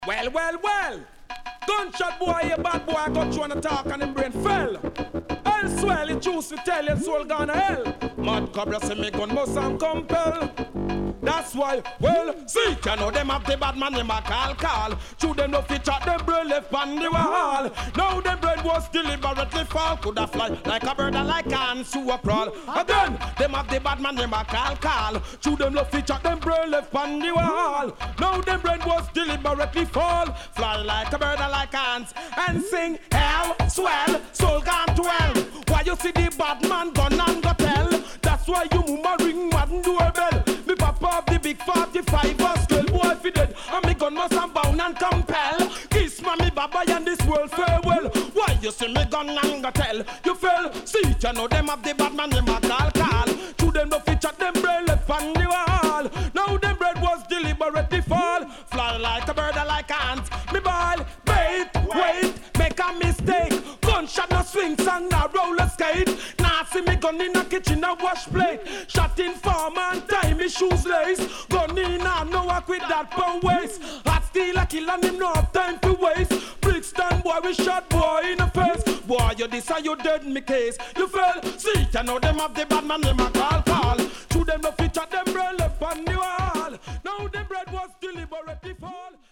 Well. Gunshot boy, you bad boy, got you on the talk and him brain fell. Elsewhere, he choose to tell your soul gone to hell. Mad cobra say me gun must and compel. That's why, well, see, you know them have the bad man, them a call. To them no feature, them brain left on the wall. Now them brain was deliberately fall. Coulda fly like a bird and like an to a prawl. Again, them have the bad man, them a call. To them no feature, them brain left on the wall. Now them brain was deliberately fall. Fly like a bird and like ants. And sing, hell, swell, soul gone to hell. Why you see the bad man gun and go tell? That's why you mama ring madden doorbell. Me papa have the big 45 was 12 boy fi dead. And me gun must have bound and compel. Kiss mommy baba and this world farewell. Why you see me gun and go tell? You fell, see you know them have the bad man them a call. To them no feature them brain left on the wall. Now them bread was deliberately fall. Fly like a bird and like ants. Me ball, wait, make a mistake. Gunshot no swing song, no roller skate. Now see me gun in a kitchen a wash plate. Shot in farm and tie me shoes lace. Gun in and no walk with that pound waist. Hot steel a kill and him no have time to waste. Brixton boy we shot boy in the face. Boy you this and you dead in me case. You fell, see you know them have the bad man them a call. To them no feature them brain left on the wall. Now them bread was deliberately fall.